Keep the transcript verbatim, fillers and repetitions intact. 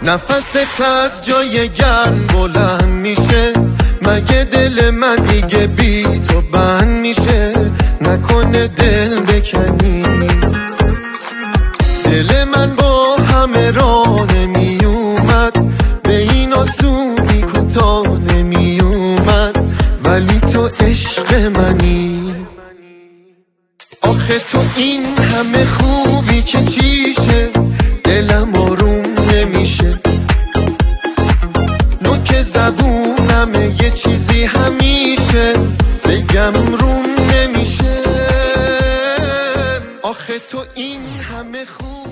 نفست از جای گرم بلند میشه، مگه دل من دیگه بی تو بند میشه؟ نکنه دل بکنی. دل من با همه راه نمی اومد، به این آسونی کوتاه نمی اومد، ولی تو عشق منی. آخه تو این همه خوبی که چیشه، دلم آروم نمیشه. نوک زبونم یه چیزی همیشه بگم روم نمیشه. آخه تو این همه خوب